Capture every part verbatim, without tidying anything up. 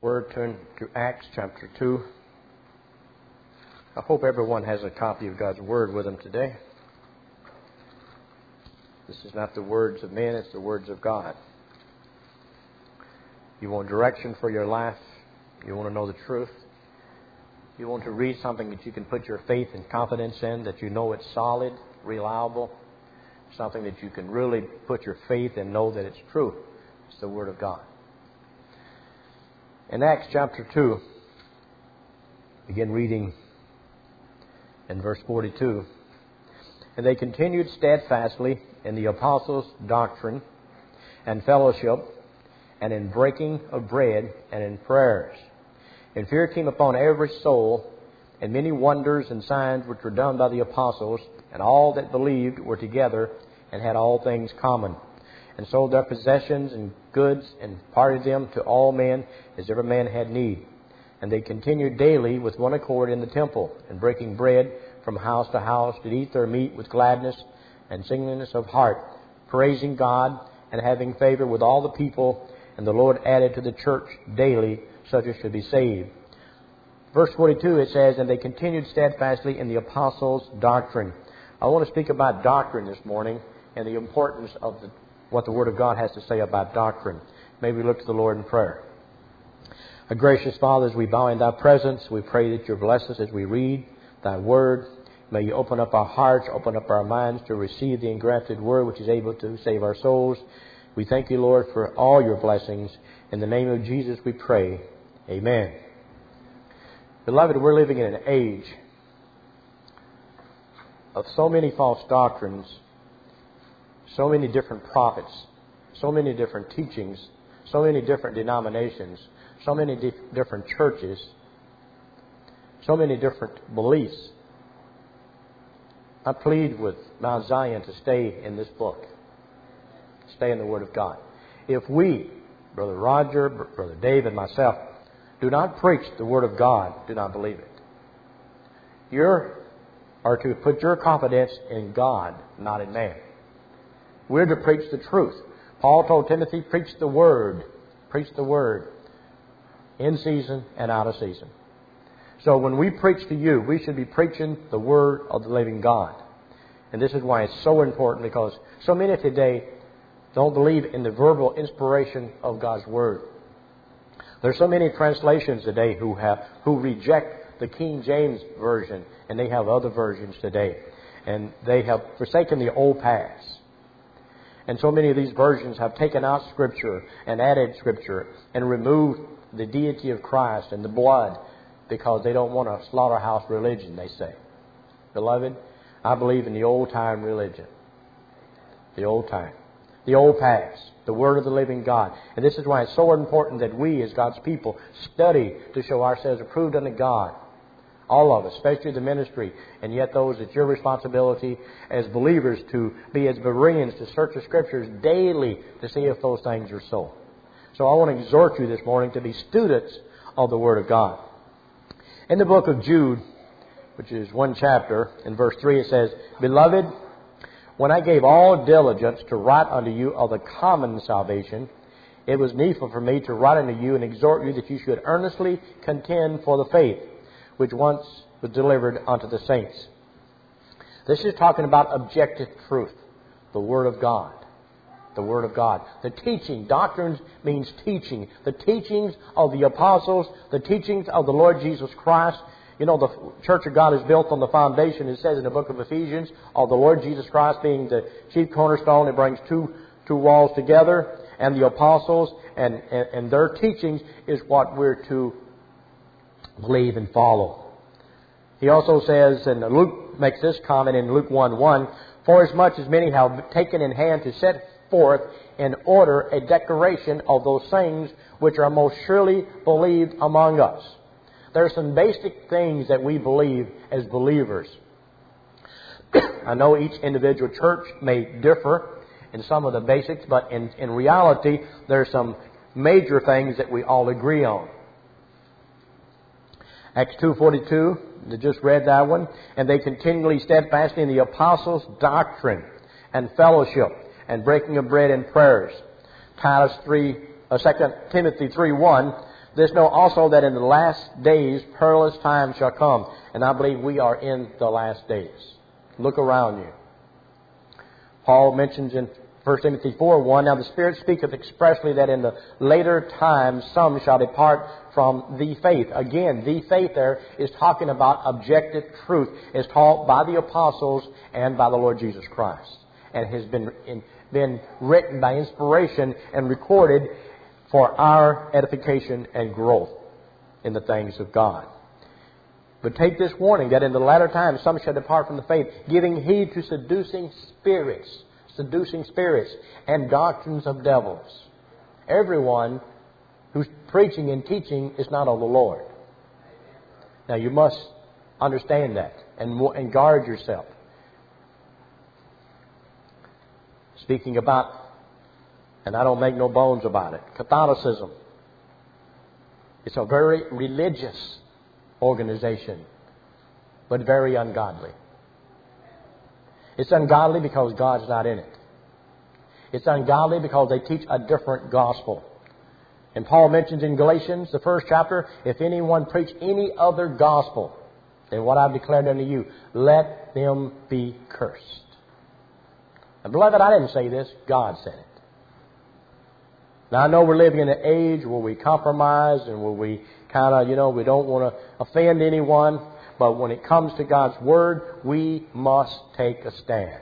Word, turn to Acts chapter two. I hope everyone has a copy of God's Word with them today. This is not the words of men, it's the words of God. You want direction for your life. You want to know the truth. You want to read something that you can put your faith and confidence in, that you know it's solid, reliable, something that you can really put your faith and know that it's true. It's the Word of God. In Acts chapter two, begin reading in verse forty-two. And they continued steadfastly in the apostles' doctrine and fellowship, and in breaking of bread, and in prayers. And fear came upon every soul, and many wonders and signs which were done by the apostles, and all that believed were together, and had all things common, and sold their possessions and goods, and parted them to all men, as every man had need. And they continued daily with one accord in the temple, and breaking bread from house to house, did eat their meat with gladness and singleness of heart, praising God, and having favor with all the people. And the Lord added to the church daily such as should be saved. Verse forty-two, it says, and they continued steadfastly in the apostles' doctrine. I want to speak about doctrine this morning and the importance of the, what the Word of God has to say about doctrine. May we look to the Lord in prayer. Our gracious Father, as we bow in Thy presence, we pray that You bless us as we read Thy Word. May You open up our hearts, open up our minds to receive the engrafted Word which is able to save our souls. We thank You, Lord, for all Your blessings. In the name of Jesus we pray. Amen. Beloved, we're living in an age of so many false doctrines, so many different prophets, so many different teachings, so many different denominations, so many di- different churches, so many different beliefs. I plead with Mount Zion to stay in this book, stay in the Word of God. If we, Brother Roger, Brother Dave, and myself, do not preach the Word of God, do not believe it. You are to put your confidence in God, not in man. We're to preach the truth. Paul told Timothy, preach the Word. Preach the Word. In season and out of season. So when we preach to you, we should be preaching the Word of the living God. And this is why it's so important, because so many today don't believe in the verbal inspiration of God's Word. There's so many translations today who have who reject the King James Version, and they have other versions today. And they have forsaken the old paths. And so many of these versions have taken out Scripture and added Scripture and removed the deity of Christ and the blood because they don't want a slaughterhouse religion, they say. Beloved, I believe in the old-time religion. The old time. The old paths. The Word of the living God. And this is why it's so important that we as God's people study to show ourselves approved unto God. All of us, especially the ministry, and yet those, it's your responsibility as believers to be as Bereans, to search the Scriptures daily to see if those things are so. So I want to exhort you this morning to be students of the Word of God. In the book of Jude, which is one chapter, in verse three it says, Beloved, when I gave all diligence to write unto you of the common salvation, it was needful for me to write unto you and exhort you that you should earnestly contend for the faith which once was delivered unto the saints. This is talking about objective truth, the Word of God. The Word of God. The teaching. Doctrines means teaching. The teachings of the apostles, the teachings of the Lord Jesus Christ. You know, the Church of God is built on the foundation, it says in the book of Ephesians, of the Lord Jesus Christ being the chief cornerstone. It brings two two walls together. And the apostles and, and, and their teachings is what we're to believe and follow. He also says, and Luke makes this comment in Luke one one, For as much as many have taken in hand to set forth in order a declaration of those things which are most surely believed among us. There are some basic things that we believe as believers. I know each individual church may differ in some of the basics, but in, in reality, there are some major things that we all agree on. Acts two forty-two, they just read that one. And they continually steadfastly in the apostles' doctrine and fellowship and breaking of bread and prayers. Titus three, uh, Second Timothy three one This know also that in the last days perilous times shall come. And I believe we are in the last days. Look around you. Paul mentions in First Timothy four one, now the Spirit speaketh expressly that in the later times some shall depart from the faith. Again, the faith there is talking about objective truth as taught by the apostles and by the Lord Jesus Christ. And has been, in, been written by inspiration and recorded for our edification and growth in the things of God. But take this warning that in the latter times some shall depart from the faith, giving heed to seducing spirits, seducing spirits, and doctrines of devils. Everyone who's preaching and teaching is not of the Lord. Now you must understand that and, and guard yourself. Speaking about, and I don't make no bones about it, Catholicism. It's a very religious organization, but very ungodly. It's ungodly because God's not in it. It's ungodly because they teach a different gospel. And Paul mentions in Galatians, the first chapter, if anyone preach any other gospel than what I've declared unto you, let them be cursed. And beloved, I didn't say this. God said it. Now, I know we're living in an age where we compromise and where we kind of, you know, we don't want to offend anyone. But when it comes to God's Word, we must take a stand.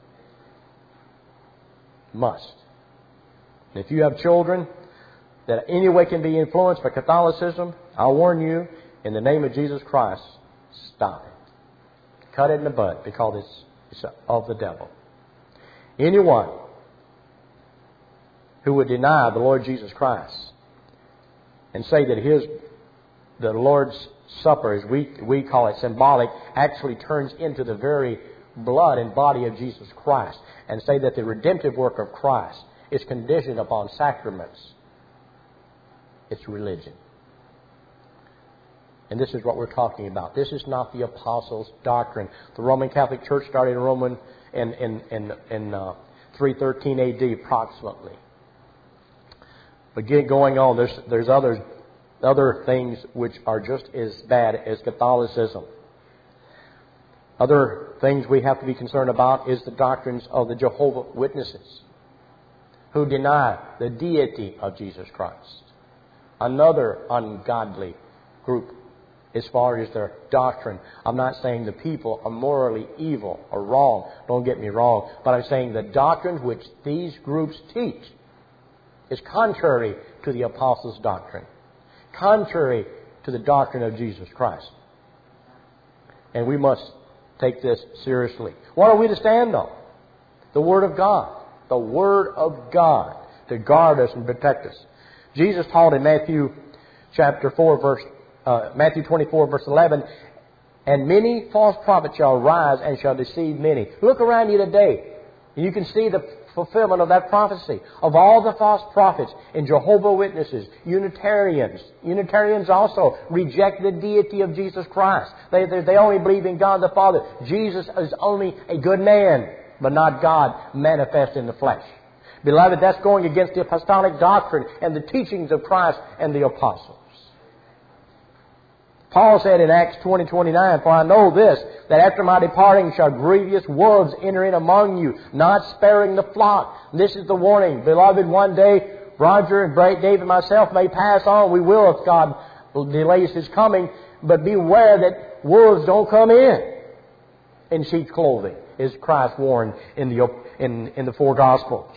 Must. And if you have children that in any way can be influenced by Catholicism, I'll warn you, in the name of Jesus Christ, stop it. Cut it in the bud because it's, it's of the devil. Anyone who would deny the Lord Jesus Christ and say that His, the Lord's Supper, as we, we call it symbolic, actually turns into the very blood and body of Jesus Christ, and say that the redemptive work of Christ is conditioned upon sacraments, it's religion. And this is what we're talking about. This is not the apostles' doctrine. The Roman Catholic Church started in Roman in in in, in uh, three thirteen A D approximately. But get going on. There's there's others other things which are just as bad as Catholicism. Other things we have to be concerned about is the doctrines of the Jehovah's Witnesses, who deny the deity of Jesus Christ. Another ungodly group as far as their doctrine. I'm not saying the people are morally evil or wrong. Don't get me wrong. But I'm saying the doctrine which these groups teach is contrary to the apostles' doctrine, contrary to the doctrine of Jesus Christ. And we must take this seriously. What are we to stand on? The Word of God. The Word of God to guard us and protect us. Jesus taught in Matthew chapter four, verse uh, Matthew twenty-four, verse eleven, and many false prophets shall rise and shall deceive many. Look around you today, and you can see the fulfillment of that prophecy. Of all the false prophets and Jehovah's Witnesses, Unitarians, Unitarians also reject the deity of Jesus Christ. They, they, they only believe in God the Father. Jesus is only a good man, but not God manifest in the flesh. Beloved, that's going against the apostolic doctrine and the teachings of Christ and the apostles. Paul said in Acts twenty twenty-nine, for I know this, that after my departing shall grievous wolves enter in among you, not sparing the flock. This is the warning. Beloved, one day Roger and Dave and myself may pass on. We will if God delays His coming. But beware that wolves don't come in in sheep's clothing, as Christ warned in the, in, in the four Gospels.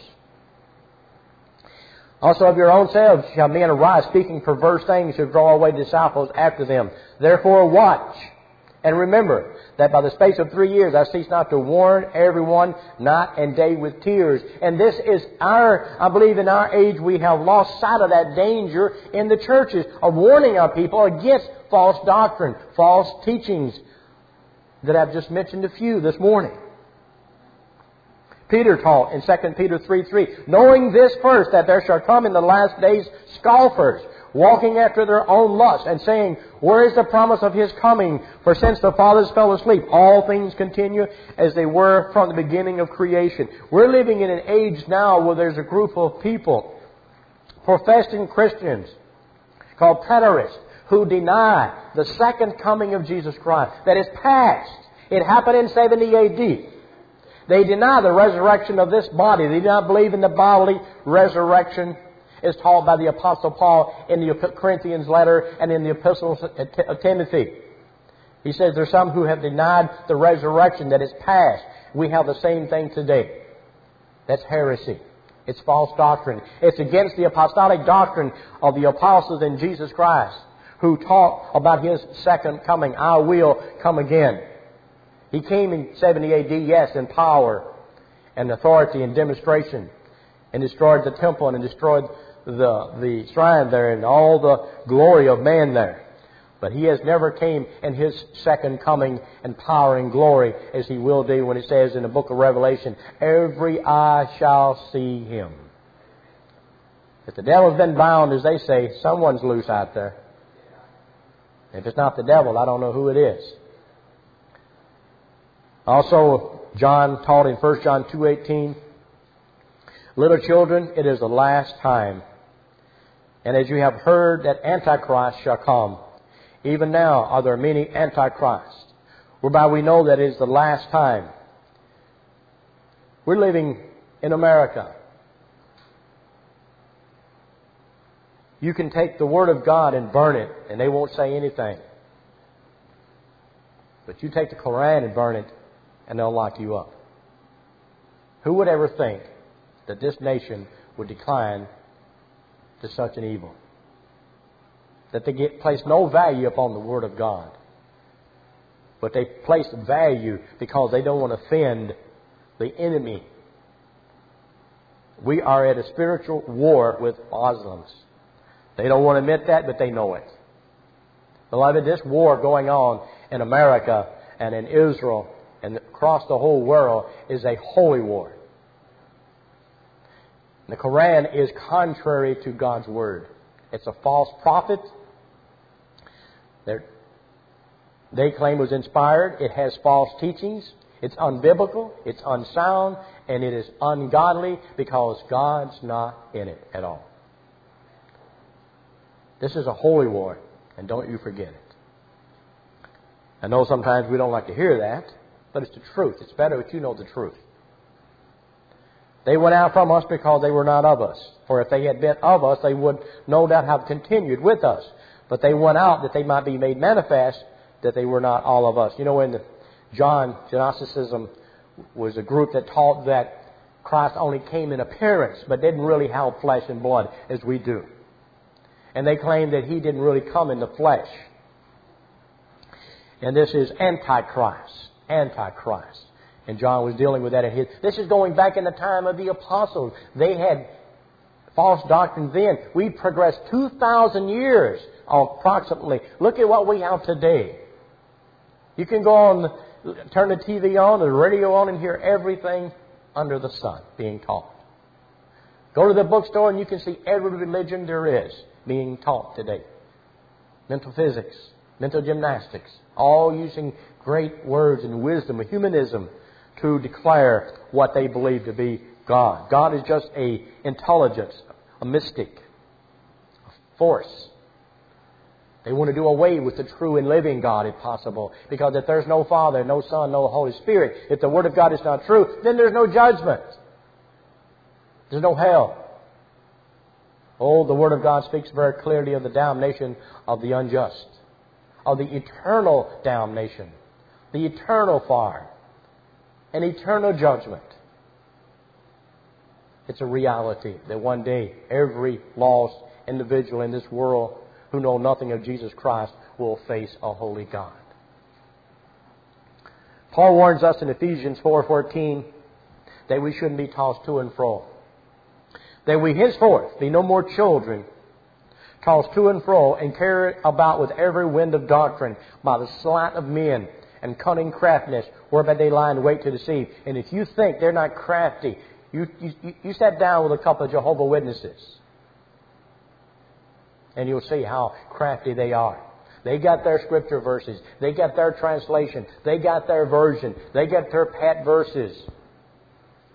Also of your own selves shall men arise, speaking perverse things to draw away disciples after them. Therefore watch, and remember that by the space of three years I cease not to warn everyone night and day with tears. And this is our, I believe in our age we have lost sight of that danger in the churches of warning our people against false doctrine, false teachings that I've just mentioned a few this morning. Peter taught in Second Peter three three, knowing this first, that there shall come in the last days scoffers, walking after their own lusts, and saying, where is the promise of His coming? For since the fathers fell asleep, all things continue as they were from the beginning of creation. We're living in an age now where there's a group of people, professing Christians, called preterists, who deny the second coming of Jesus Christ, that is past. It happened in seventy A D. They deny the resurrection of this body. They do not believe in the bodily resurrection as taught by the Apostle Paul in the Corinthians letter and in the epistles of Timothy. He says there's some who have denied the resurrection, that is past. We have the same thing today. That's heresy. It's false doctrine. It's against the apostolic doctrine of the apostles in Jesus Christ, who taught about His second coming. I will come again. He came in seventy A D, yes, in power and authority and demonstration, and destroyed the temple and destroyed the, the shrine there and all the glory of man there. But He has never came in His second coming in power and glory, as He will do when it says in the book of Revelation, every eye shall see Him. If the devil's been bound, as they say, someone's loose out there. If it's not the devil, I don't know who it is. Also, John taught in First John two eighteen, little children, it is the last time. And as you have heard that Antichrist shall come, even now are there many Antichrists, whereby we know that it is the last time. We're living in America. You can take the Word of God and burn it, and they won't say anything. But you take the Koran and burn it, and they'll lock you up. Who would ever think that this nation would decline to such an evil? That they get, place no value upon the Word of God. But they place value because they don't want to offend the enemy. We are at a spiritual war with Muslims. They don't want to admit that, but they know it. Beloved, this war going on in America and in Israel and across the whole world is a holy war. The Koran is contrary to God's Word. It's a false prophet. They're, they claim it was inspired. It has false teachings. It's unbiblical. It's unsound. And it is ungodly because God's not in it at all. This is a holy war, and don't you forget it. I know sometimes we don't like to hear that, but it's the truth. It's better that you know the truth. They went out from us because they were not of us. For if they had been of us, they would no doubt have continued with us. But they went out that they might be made manifest that they were not all of us. You know, in the John, Gnosticism was a group that taught that Christ only came in appearance, but didn't really have flesh and blood as we do. And they claimed that He didn't really come in the flesh. And this is Antichrist. Antichrist. And John was dealing with that in his... This is going back in the time of the apostles. They had false doctrine then. We progressed two thousand years approximately. Look at what we have today. You can go on, turn the T V on, the radio on, and hear everything under the sun being taught. Go to the bookstore and you can see every religion there is being taught today. Mental physics, mental gymnastics, all using great words and wisdom, humanism, to declare what they believe to be God. God is just a intelligence, a mystic, a force. They want to do away with the true and living God if possible. Because if there's no Father, no Son, no Holy Spirit, if the Word of God is not true, then there's no judgment. There's no hell. Oh, the Word of God speaks very clearly of the damnation of the unjust, of the eternal damnation, the eternal fire, and eternal judgment. It's a reality that one day every lost individual in this world who know nothing of Jesus Christ will face a holy God. Paul warns us in Ephesians four fourteen that we shouldn't be tossed to and fro. That we henceforth be no more children, tossed to and fro and carried about with every wind of doctrine by the sleight of men and cunning craftiness, whereby they lie in wait to deceive. And if you think they're not crafty, you, you, you sat down with a couple of Jehovah's Witnesses, and you'll see how crafty they are. They got their scripture verses. They got their translation. They got their version. They got their pet verses.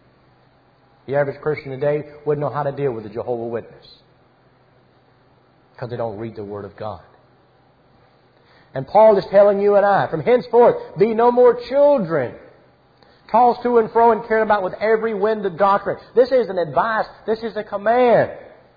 The average Christian today wouldn't know how to deal with a Jehovah's Witness. Because they don't read the Word of God. And Paul is telling you and I, from henceforth, be no more children, tossed to and fro and carried about with every wind of doctrine. This is an advice. This is a command.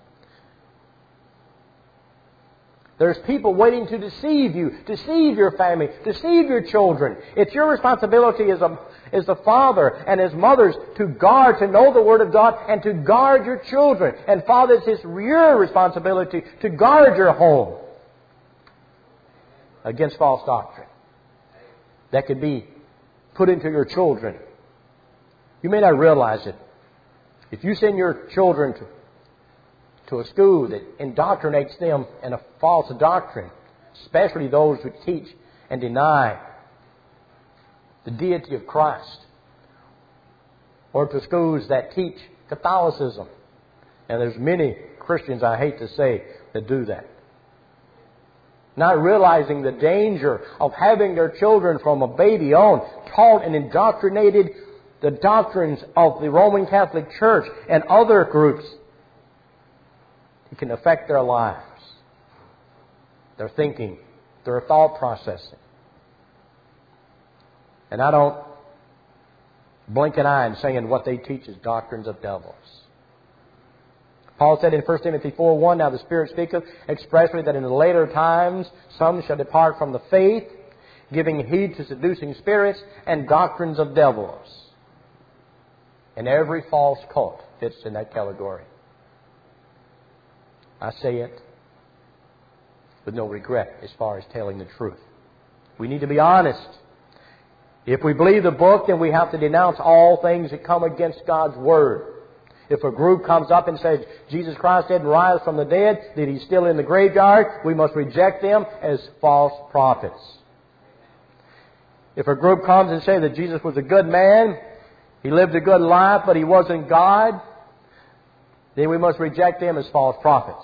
There's people waiting to deceive you, deceive your family, deceive your children. It's your responsibility as a as the father and as mothers to guard, to know the Word of God and to guard your children. And fathers, it's your responsibility to guard your home against false doctrine that could be put into your children. You may not realize it. If you send your children to to a school that indoctrinates them in a false doctrine, especially those who teach and deny the deity of Christ, or to schools that teach Catholicism. And there's many Christians, I hate to say, that do that. Not realizing the danger of having their children from a baby on taught and indoctrinated the doctrines of the Roman Catholic Church and other groups. It can affect their lives, their thinking, their thought processing. And I don't blink an eye in saying what they teach is doctrines of devils. Paul said in First Timothy four one, now the Spirit speaketh expressly that in the later times some shall depart from the faith, giving heed to seducing spirits and doctrines of devils. And every false cult fits in that category. I say it with no regret as far as telling the truth. We need to be honest. If we believe the book, then we have to denounce all things that come against God's Word. If a group comes up and says Jesus Christ didn't rise from the dead, that He's still in the graveyard, we must reject them as false prophets. If a group comes and says that Jesus was a good man, He lived a good life, but He wasn't God, then we must reject them as false prophets.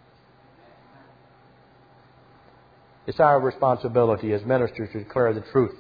It's our responsibility as ministers to declare the truth.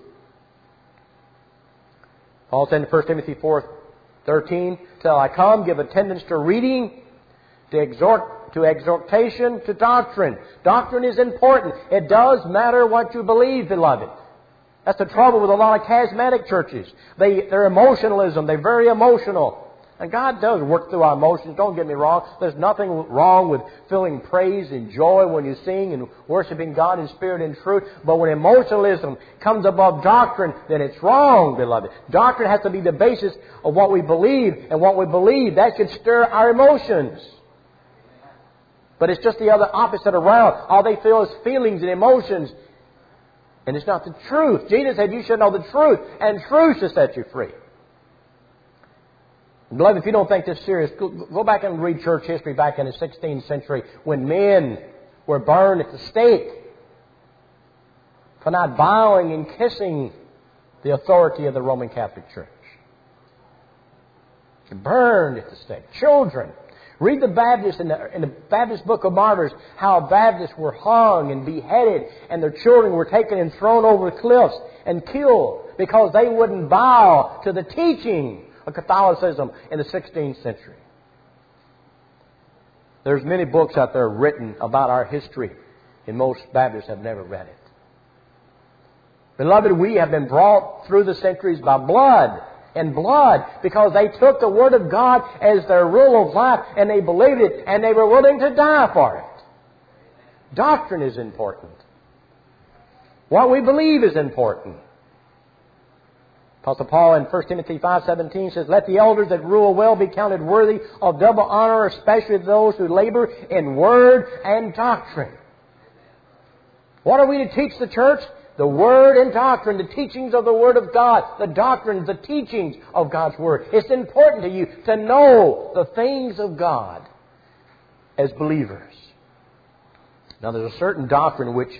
Paul said in First Timothy four thirteen, till I come, give attendance to reading, to exhort, to exhortation, to doctrine. Doctrine is important. It does matter what you believe, beloved. That's the trouble with a lot of charismatic churches. They, they're emotionalism. They're very emotional. And God does work through our emotions. Don't get me wrong. There's nothing wrong with feeling praise and joy when you sing and worshiping God in spirit and truth. But when emotionalism comes above doctrine, then it's wrong, beloved. Doctrine has to be the basis of what we believe. And what we believe, that should stir our emotions. But it's just the other opposite around. All they feel is feelings and emotions. And it's not the truth. Jesus said you should know the truth. And truth should set you free. Beloved, if you don't think this serious, go back and read church history back in the sixteenth century when men were burned at the stake for not bowing and kissing the authority of the Roman Catholic Church. Burned at the stake. Children. Read the Baptists in the, in the Baptist Book of Martyrs, how Baptists were hung and beheaded and their children were taken and thrown over cliffs and killed because they wouldn't bow to the teaching of Catholicism in the sixteenth century. There's many books out there written about our history, and most Baptists have never read it. Beloved, we have been brought through the centuries by blood and blood because they took the Word of God as their rule of life and they believed it and they were willing to die for it. Doctrine is important. What we believe is important. Apostle Paul in First Timothy five seventeen says, let the elders that rule well be counted worthy of double honor, especially those who labor in word and doctrine. What are we to teach the church? The Word and doctrine, the teachings of the Word of God, the doctrines, the teachings of God's Word. It's important to you to know the things of God as believers. Now there's a certain doctrine which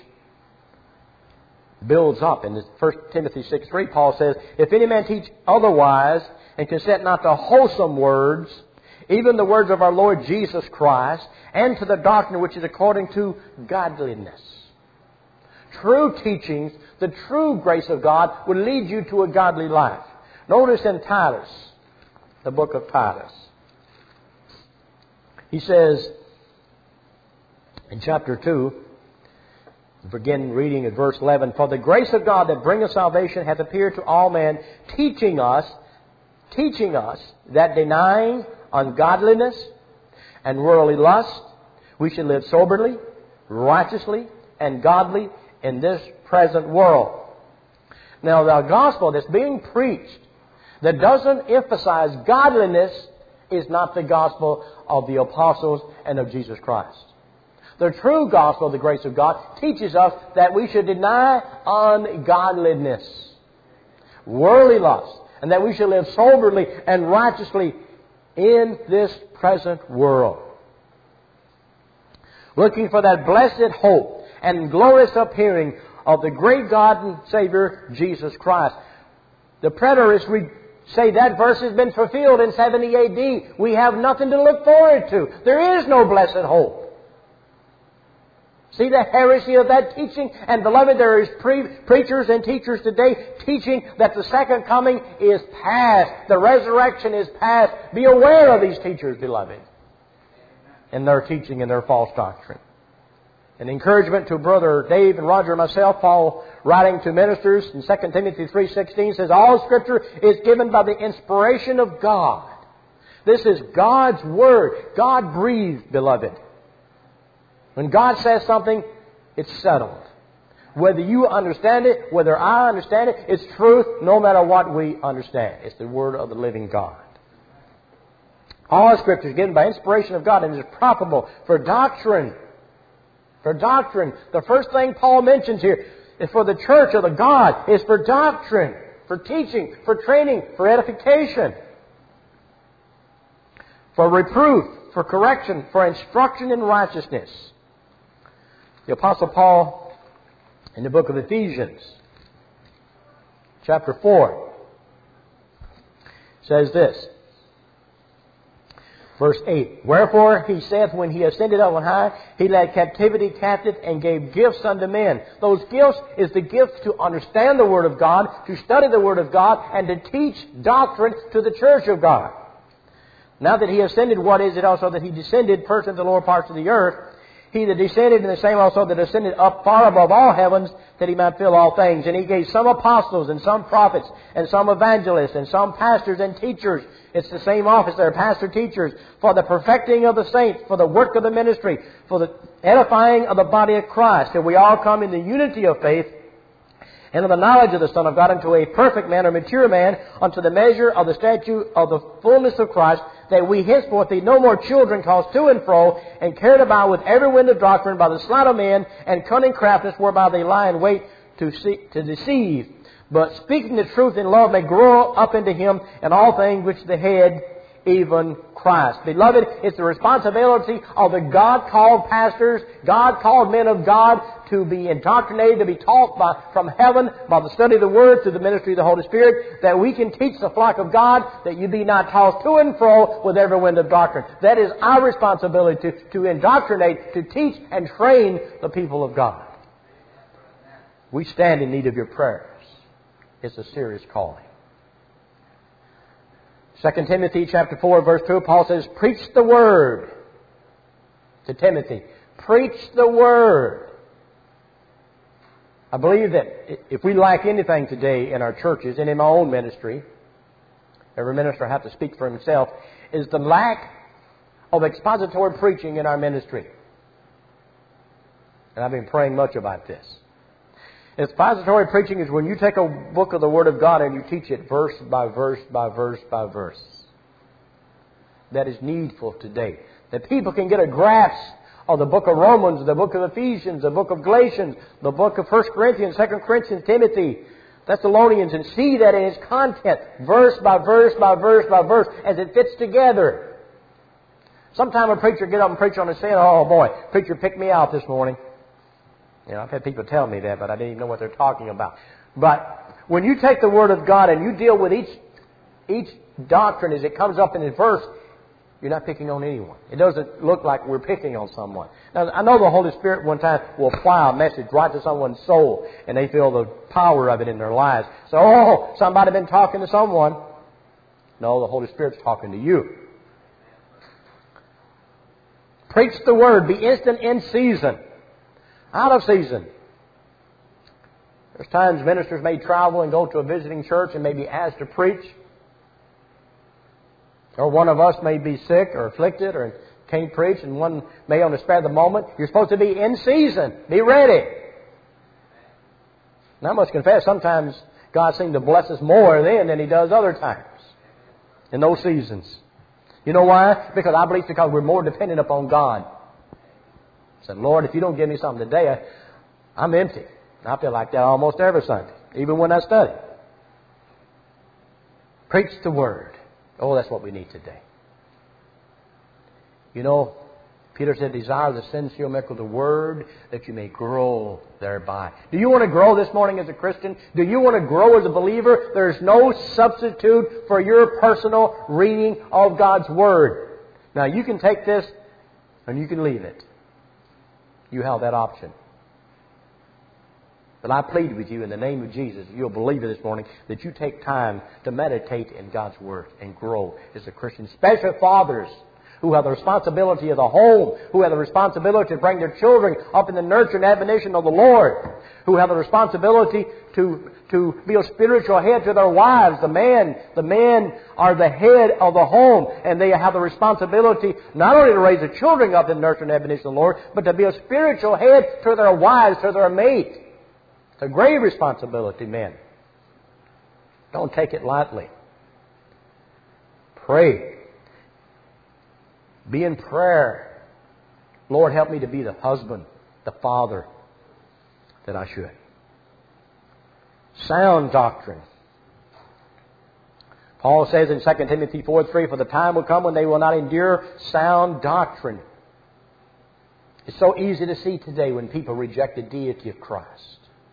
builds up. In First Timothy six three, Paul says, if any man teach otherwise and consent not to wholesome words, even the words of our Lord Jesus Christ, and to the doctrine which is according to godliness. True teachings, the true grace of God will lead you to a godly life. Notice in Titus, the book of Titus, he says In chapter two, begin reading at verse eleven. For the grace of God that bringeth salvation hath appeared to all men, teaching us, teaching us that denying ungodliness and worldly lust, we should live soberly, righteously, and godly in this present world. Now, the gospel that's being preached that doesn't emphasize godliness is not the gospel of the apostles and of Jesus Christ. The true gospel of the grace of God teaches us that we should deny ungodliness, worldly lust, and that we should live soberly and righteously in this present world. Looking for that blessed hope and glorious appearing of the great God and Savior, Jesus Christ. The preterists re- say that verse has been fulfilled in seventy A D. We have nothing to look forward to. There is no blessed hope. See the heresy of that teaching? And beloved, there is pre- preachers and teachers today teaching that the second coming is past. The resurrection is past. Be aware of these teachers, beloved, and their teaching and their false doctrine. An encouragement to Brother Dave and Roger and myself, Paul writing to ministers in Second Timothy three sixteen says, all Scripture is given by the inspiration of God. This is God's Word. God breathed, beloved. When God says something, it's settled. Whether you understand it, whether I understand it, it's truth no matter what we understand. It's the Word of the living God. All Scripture is given by inspiration of God and is profitable for doctrine. For doctrine. The first thing Paul mentions here is for the church of the God is for doctrine, for teaching, for training, for edification, for reproof, for correction, for instruction in righteousness. The Apostle Paul, in the book of Ephesians, chapter four, says this, verse eight, wherefore he saith, when he ascended up on high, he led captivity captive and gave gifts unto men. Those gifts is the gift to understand the Word of God, to study the Word of God, and to teach doctrine to the church of God. Now that he ascended, what is it also that he descended first into the lower parts of the earth? He that descended, and the same also that ascended up far above all heavens, that he might fill all things. And he gave some apostles, and some prophets, and some evangelists, and some pastors and teachers. It's the same office there, pastor, teachers, for the perfecting of the saints, for the work of the ministry, for the edifying of the body of Christ, till we all come in the unity of faith, and of the knowledge of the Son of God, unto a perfect man, or mature man, unto the measure of the stature of the fullness of Christ, that we henceforth be no more children tossed to and fro, and carried about with every wind of doctrine by the sleight of men, and cunning craftiness, whereby they lie in wait to, see, to deceive. But speaking the truth in love may grow up into Him in all things which the head, even Christ. Beloved, it's the responsibility of the God-called pastors, God-called men of God, to be indoctrinated, to be taught by, from heaven by the study of the Word through the ministry of the Holy Spirit, that we can teach the flock of God, that you be not tossed to and fro with every wind of doctrine. That is our responsibility, to, to indoctrinate, to teach and train the people of God. We stand in need of your prayers. It's a serious calling. Second Timothy chapter four, verse two, Paul says, preach the Word to Timothy. Preach the Word. I believe that if we lack anything today in our churches and in my own ministry, every minister has to speak for himself, is the lack of expository preaching in our ministry. And I've been praying much about this. Expository preaching is when you take a book of the Word of God and you teach it verse by verse by verse by verse. That is needful today. That people can get a grasp of the book of Romans, the book of Ephesians, the book of Galatians, the book of First Corinthians, Second Corinthians, Timothy, Thessalonians, and see that in its content, verse by verse by verse by verse, as it fits together. Sometimes a preacher get up and preach on it saying, oh boy, preacher picked me out this morning. You know, I've had people tell me that, but I didn't even know what they're talking about. But when you take the Word of God and you deal with each each doctrine as it comes up in a verse, you're not picking on anyone. It doesn't look like we're picking on someone. Now, I know the Holy Spirit one time will apply a message right to someone's soul, and they feel the power of it in their lives. So, oh, somebody been talking to someone. No, the Holy Spirit's talking to you. Preach the Word. Be instant in season. Out of season. There's times ministers may travel and go to a visiting church and may be asked to preach. Or one of us may be sick or afflicted or can't preach, and one may on the spur of the moment. You're supposed to be in season. Be ready. And I must confess, sometimes God seems to bless us more then than He does other times in those seasons. You know why? Because I believe it's because we're more dependent upon God. I said, Lord, if you don't give me something today, I, I'm empty. I feel like that almost every Sunday, even when I study. Preach the Word. Oh, that's what we need today. You know, Peter said, desire the sincere milk of the Word that you may grow thereby. Do you want to grow this morning as a Christian? Do you want to grow as a believer? There's no substitute for your personal reading of God's Word. Now, you can take this and you can leave it. You have that option. But I plead with you in the name of Jesus, if you'll believe it this morning, that you take time to meditate in God's Word and grow as a Christian. Especially fathers who have the responsibility of the home, who have the responsibility to bring their children up in the nurture and admonition of the Lord, who have the responsibility to, to be a spiritual head to their wives. The men, the men are the head of the home, and they have the responsibility not only to raise the children up in the nurture and admonition of the Lord, but to be a spiritual head to their wives, to their mate. It's a great responsibility, men. Don't take it lightly. Pray. Be in prayer. Lord, help me to be the husband, the father that I should. Sound doctrine. Paul says in Second Timothy four three, for the time will come when they will not endure sound doctrine. It's so easy to see today when people reject the deity of Christ.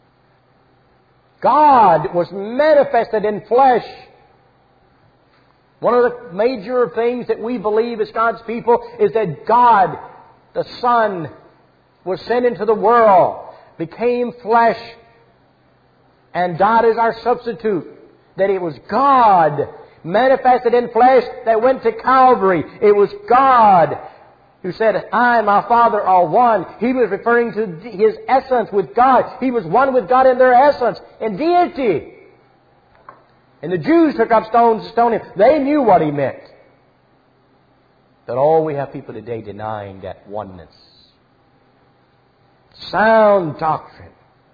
God was manifested in flesh. One of the major things that we believe as God's people is that God, the Son, was sent into the world, became flesh, and died as our substitute. That it was God manifested in flesh that went to Calvary. It was God who said, I and my Father are one. He was referring to His essence with God. He was one with God in their essence, in deity. And the Jews took up stones to stone Him. They knew what He meant. But oh, we have people today denying that oneness. Sound doctrine.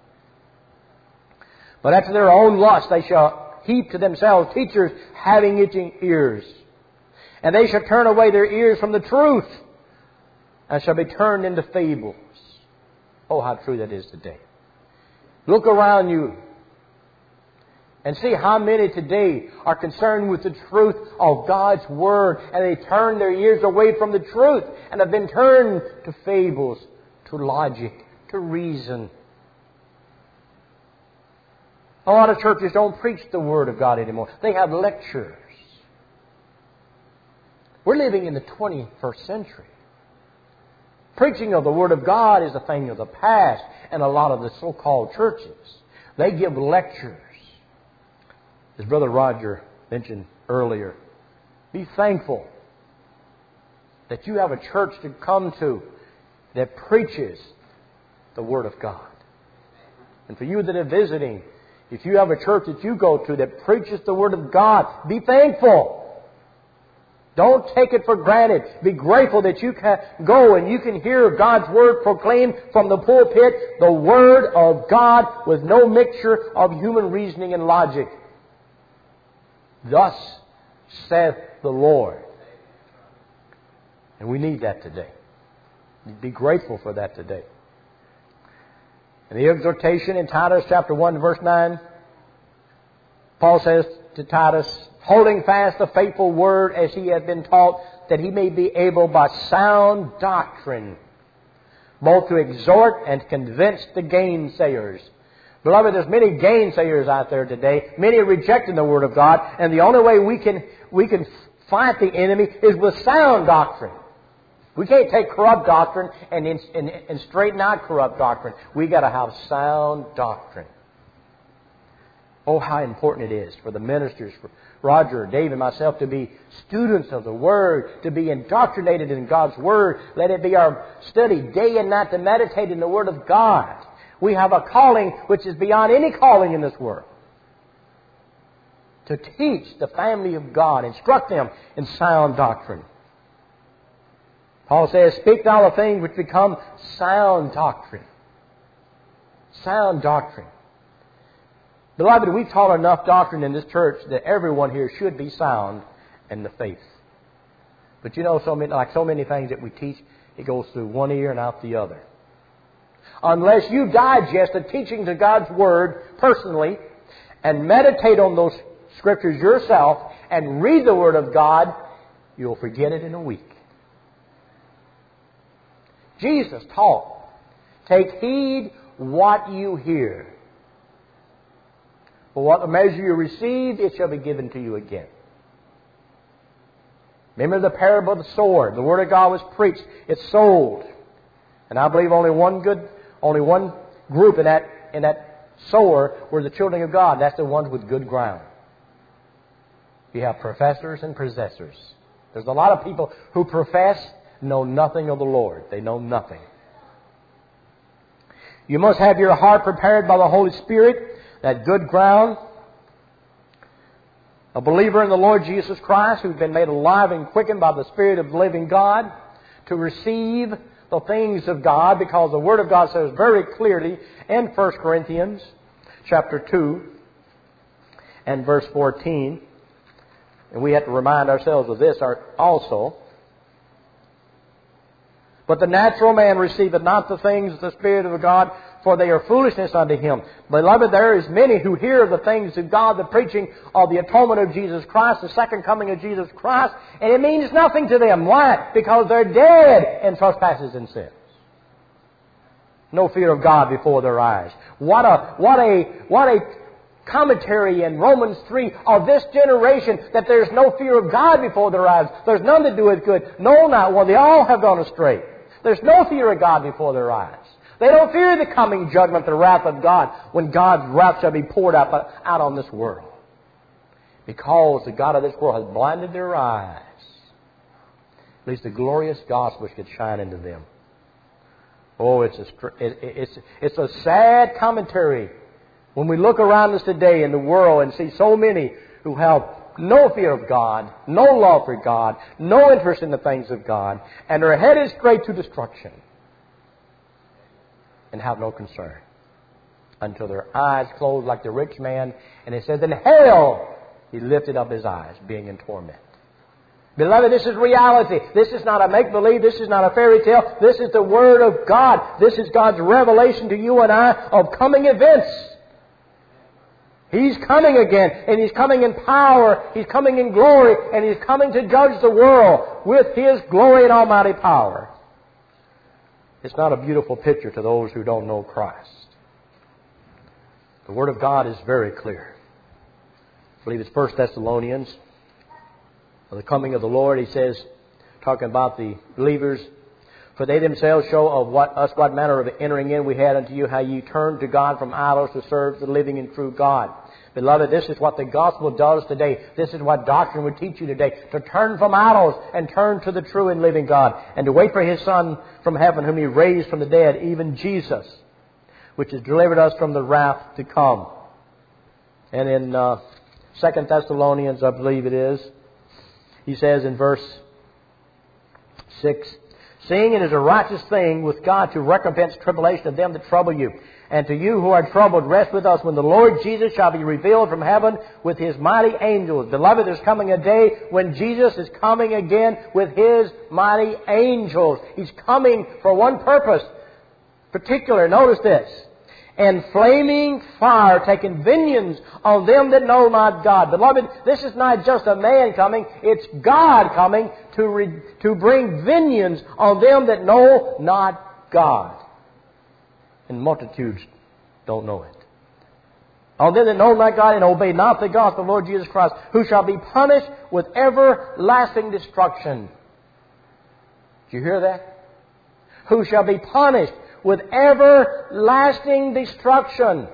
But after their own lust they shall heap to themselves teachers having itching ears. And they shall turn away their ears from the truth, and shall be turned into fables. Oh, how true that is today. Look around you and see how many today are concerned with the truth of God's Word, and they turn their ears away from the truth and have been turned to fables, to logic, to reason. A lot of churches don't preach the Word of God anymore. They have lectures. We're living in the twenty-first century. Preaching of the Word of God is a thing of the past, and a lot of the so-called churches, they give lectures. As Brother Roger mentioned earlier, be thankful that you have a church to come to that preaches the Word of God. And for you that are visiting, if you have a church that you go to that preaches the Word of God, be thankful. Don't take it for granted. Be grateful that you can go and you can hear God's Word proclaimed from the pulpit, the Word of God with no mixture of human reasoning and logic. Thus saith the Lord. And we need that today. Be grateful for that today. In the exhortation in Titus chapter one verse nine, Paul says to Titus, holding fast the faithful word as he had been taught, that he may be able by sound doctrine both to exhort and convince the gainsayers. Beloved, there's many gainsayers out there today, many rejecting the Word of God, and the only way we can we can fight the enemy is with sound doctrine. We can't take corrupt doctrine and, and, and straighten out corrupt doctrine. We've got to have sound doctrine. Oh, how important it is for the ministers, for Roger, Dave, and myself to be students of the Word, to be indoctrinated in God's Word. Let it be our study day and night to meditate in the Word of God. We have a calling which is beyond any calling in this world. To teach the family of God, instruct them in sound doctrine. Paul says, speak thou the things which become sound doctrine. Sound doctrine. Beloved, we've taught enough doctrine in this church that everyone here should be sound in the faith. But you know, so many, like so many things that we teach, it goes through one ear and out the other. Unless you digest the teachings of God's Word personally and meditate on those Scriptures yourself and read the Word of God, you'll forget it in a week. Jesus taught, take heed what you hear. For what the measure you receive, it shall be given to you again. Remember the parable of the sword. The Word of God was preached. It's sold. And I believe only one good, only one group in that, in that sower were the children of God. That's the ones with good ground. You have professors and possessors. There's a lot of people who profess, know nothing of the Lord. They know nothing. You must have your heart prepared by the Holy Spirit, that good ground. A believer in the Lord Jesus Christ who's been made alive and quickened by the Spirit of the living God to receive the things of God, because the Word of God says very clearly in First Corinthians chapter two and verse fourteen, and we have to remind ourselves of this also. But the natural man receiveth not the things of the Spirit of God, for they are foolishness unto him. Beloved, there is many who hear of the things of God, the preaching of the atonement of Jesus Christ, the second coming of Jesus Christ, and it means nothing to them. Why? Because they're dead in trespasses and sins. No fear of God before their eyes. What a, what a, what a commentary in Romans three of this generation, that there's no fear of God before their eyes. There's none that doeth good. No, not one. They all have gone astray. There's no fear of God before their eyes. They don't fear the coming judgment, the wrath of God, when God's wrath shall be poured out, out on this world. Because the God of this world has blinded their eyes, at least the glorious gospel should shine into them. Oh, it's a, it's, it's a sad commentary when we look around us today in the world and see so many who have no fear of God, no love for God, no interest in the things of God, and their head is straight to destruction, and have no concern until their eyes close like the rich man. And it says, in hell he lifted up his eyes, being in torment. Beloved, this is reality. This is not a make-believe. This is not a fairy tale. This is the Word of God. This is God's revelation to you and I of coming events. He's coming again, and He's coming in power, He's coming in glory, and He's coming to judge the world with His glory and almighty power. It's not a beautiful picture to those who don't know Christ. The Word of God is very clear. I believe it's First Thessalonians. For the coming of the Lord, he says, talking about the believers, for they themselves show of what us what manner of entering in we had unto you, how ye turned to God from idols to serve the living and true God. Beloved, this is what the gospel does today. This is what doctrine would teach you today. To turn from idols and turn to the true and living God. And to wait for His Son from heaven, whom He raised from the dead, even Jesus, which has delivered us from the wrath to come. And in uh, Second Thessalonians, I believe it is, he says in verse six, seeing it is a righteous thing with God to recompense tribulation of them that trouble you. And to you who are troubled, rest with us when the Lord Jesus shall be revealed from heaven with His mighty angels. Beloved, there's coming a day when Jesus is coming again with His mighty angels. He's coming for one purpose. Particular, notice this. And flaming fire taking vengeance on them that know not God. Beloved, this is not just a man coming. It's God coming to, re- to bring vengeance on them that know not God. And multitudes don't know it. On them that know not God and obey not the gospel of the Lord Jesus Christ, who shall be punished with everlasting destruction. Did you hear that? Who shall be punished with everlasting destruction.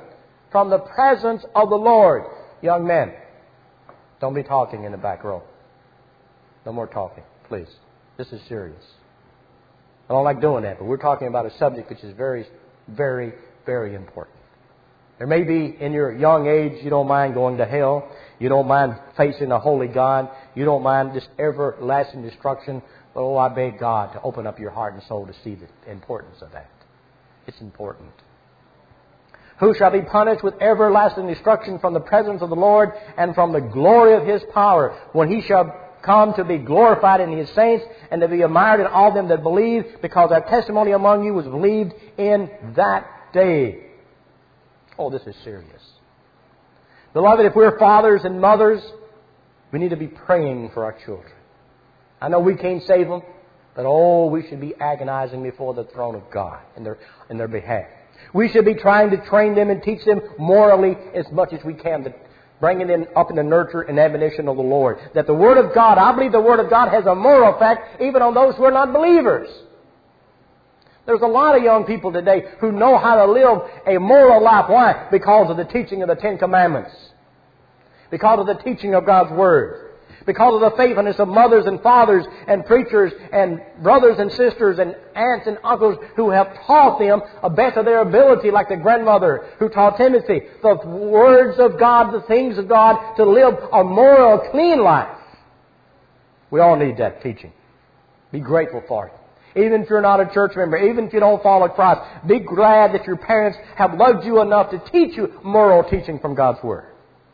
from the presence of the Lord. Young men, don't be talking in the back row. No more talking, please. This is serious. I don't like doing that, but we're talking about a subject which is very, very, very important. There may be, in your young age, you don't mind going to hell. You don't mind facing a holy God. You don't mind this everlasting destruction. But, oh, I beg God to open up your heart and soul to see the importance of that. It's important. Who shall be punished with everlasting destruction from the presence of the Lord and from the glory of His power, when He shall come to be glorified in His saints and to be admired in all them that believe, because our testimony among you was believed in that day. Oh, this is serious. Beloved, if we're fathers and mothers, we need to be praying for our children. I know we can't save them, but oh, we should be agonizing before the throne of God in their, in their behalf. We should be trying to train them and teach them morally as much as we can, to bringing them up in the nurture and admonition of the Lord. That the Word of God, I believe the Word of God has a moral effect even on those who are not believers. There's a lot of young people today who know how to live a moral life. Why? Because of the teaching of the Ten Commandments. Because of the teaching of God's Word. Because of the faithfulness of mothers and fathers and preachers and brothers and sisters and aunts and uncles who have taught them a best of their ability, like the grandmother who taught Timothy the words of God, the things of God, to live a moral, clean life. We all need that teaching. Be grateful for it. Even if you're not a church member, even if you don't follow Christ, be glad that your parents have loved you enough to teach you moral teaching from God's Word.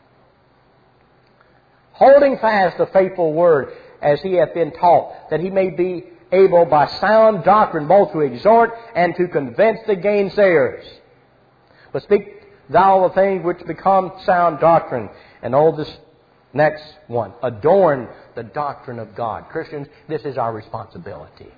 Holding fast the faithful Word as he hath been taught, that he may be able by sound doctrine both to exhort and to convince the gainsayers. But speak thou the things which become sound doctrine. And all this next one, adorn the doctrine of God. Christians, this is our responsibility.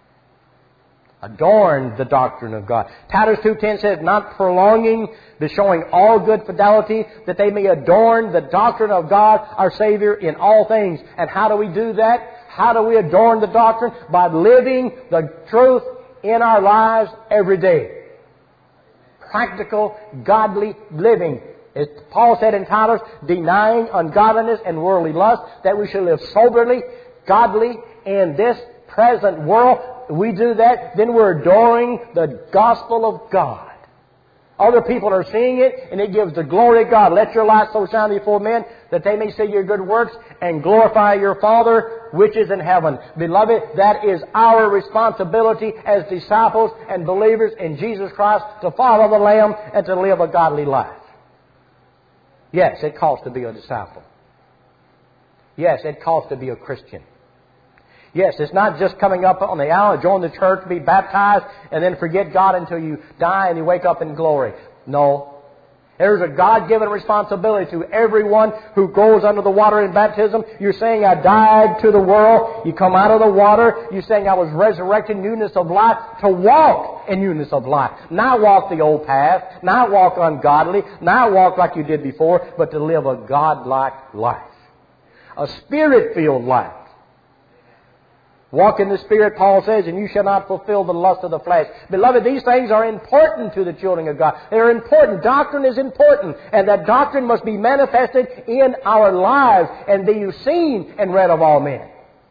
Adorn the doctrine of God. Titus two ten says, not prolonging, but showing all good fidelity, that they may adorn the doctrine of God, our Savior, in all things. And how do we do that? How do we adorn the doctrine? By living the truth in our lives every day. Practical, godly living. As Paul said in Titus, denying ungodliness and worldly lust, that we should live soberly, godly in this present world. We do that, then we're adoring the gospel of God. Other people are seeing it, and it gives the glory of God. Let your light so shine before men that they may see your good works and glorify your Father which is in heaven. Beloved, that is our responsibility as disciples and believers in Jesus Christ, to follow the Lamb and to live a godly life. Yes, it costs to be a disciple. Yes, it costs to be a Christian. Yes, it's not just coming up on the aisle, join the church, be baptized, and then forget God until you die and you wake up in glory. No. There's a God-given responsibility to everyone who goes under the water in baptism. You're saying, I died to the world. You come out of the water. You're saying, I was resurrected in newness of life, to walk in newness of life. Not walk the old path, not walk ungodly, not walk like you did before, but to live a God-like life. A Spirit-filled life. Walk in the Spirit, Paul says, and you shall not fulfill the lust of the flesh. Beloved, these things are important to the children of God. They're important. Doctrine is important. And that doctrine must be manifested in our lives and be seen and read of all men.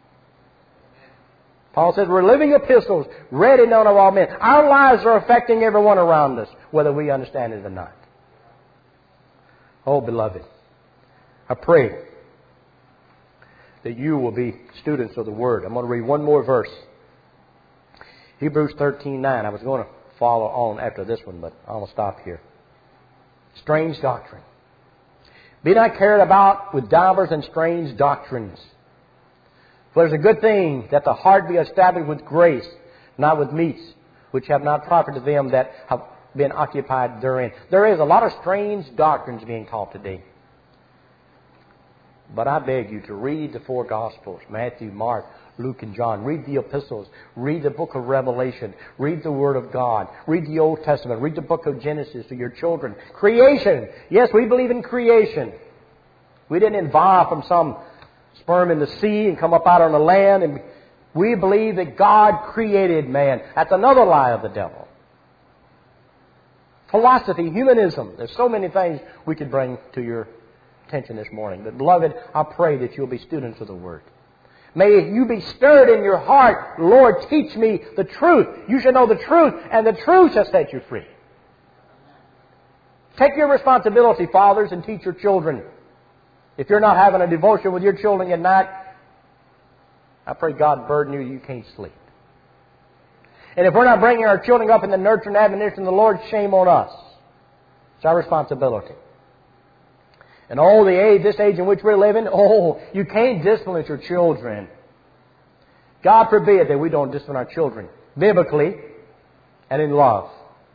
Paul says we're living epistles, read and known of all men. Our lives are affecting everyone around us, whether we understand it or not. Oh, beloved, I pray that you will be students of the Word. I'm going to read one more verse. Hebrews thirteen nine. I was going to follow on after this one, but I'm going to stop here. Strange doctrine. Be not carried about with divers and strange doctrines. For it is a good thing that the heart be established with grace, not with meats, which have not profited them that have been occupied therein. There is a lot of strange doctrines being taught today. But I beg you to read the four Gospels, Matthew, Mark, Luke, and John. Read the epistles. Read the book of Revelation. Read the Word of God. Read the Old Testament. Read the book of Genesis to your children. Creation. Yes, we believe in creation. We didn't evolve from some sperm in the sea and come up out on the land. And we believe that God created man. That's another lie of the devil. philosophy, humanism. There's so many things we could bring to your attention this morning. But beloved, I pray that you'll be students of the Word. May you be stirred in your heart. Lord, teach me the truth. You shall know the truth, and the truth shall set you free. Take your responsibility, fathers, and teach your children. If you're not having a devotion with your children at night, I pray God burden you, you can't sleep. And if we're not bringing our children up in the nurture and admonition of the Lord, shame on us. It's our responsibility. And oh, the age, this age in which we're living, oh, you can't discipline your children. God forbid that we don't discipline our children biblically and in love.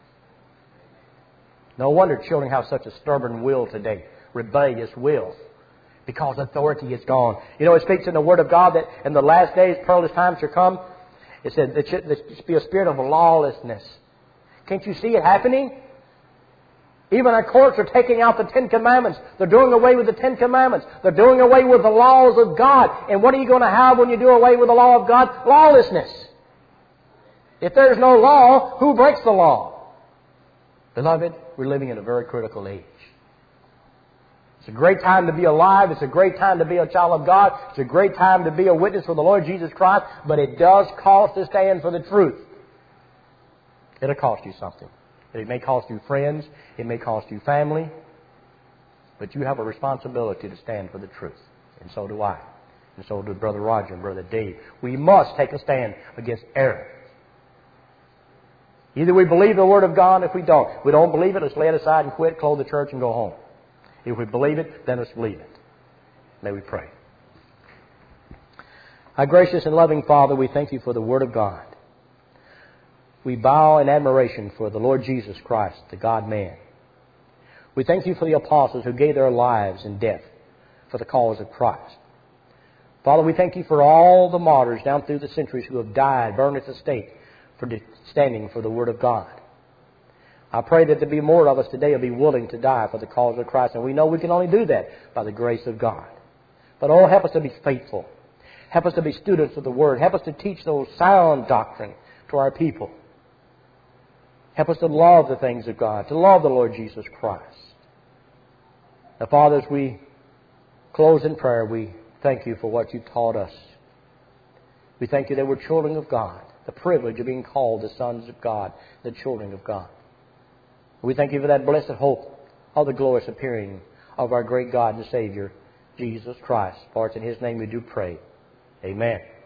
No wonder children have such a stubborn will today, rebellious will, because authority is gone. You know, it speaks in the Word of God that in the last days, perilous times shall come. It said there should, there should be a spirit of lawlessness. Can't you see it happening? Even our courts are taking out the Ten Commandments. They're doing away with the Ten Commandments. They're doing away with the laws of God. And what are you going to have when you do away with the law of God? Lawlessness. If there's no law, who breaks the law? Beloved, we're living in a very critical age. It's a great time to be alive. It's a great time to be a child of God. It's a great time to be a witness for the Lord Jesus Christ. But it does cost to stand for the truth. It'll cost you something. It may cost you friends. It may cost you family. But you have a responsibility to stand for the truth. And so do I. And so do Brother Roger and Brother Dave. We must take a stand against error. Either we believe the Word of God, if we don't. If we don't believe it, let's lay it aside and quit, close the church, and go home. If we believe it, then let's believe it. May we pray. Our gracious and loving Father, we thank you for the Word of God. We bow in admiration for the Lord Jesus Christ, the God-man. We thank you for the apostles who gave their lives in death for the cause of Christ. Father, we thank you for all the martyrs down through the centuries who have died, burned at the stake, for standing for the Word of God. I pray that there be more of us today who will be willing to die for the cause of Christ. And we know we can only do that by the grace of God. But oh, help us to be faithful. Help us to be students of the Word. Help us to teach those sound doctrine to our people. Help us to love the things of God, to love the Lord Jesus Christ. Now, Father, as we close in prayer, we thank you for what you've taught us. We thank you that we're children of God, the privilege of being called the sons of God, the children of God. We thank you for that blessed hope of the glorious appearing of our great God and Savior, Jesus Christ. For it's in His name we do pray. Amen.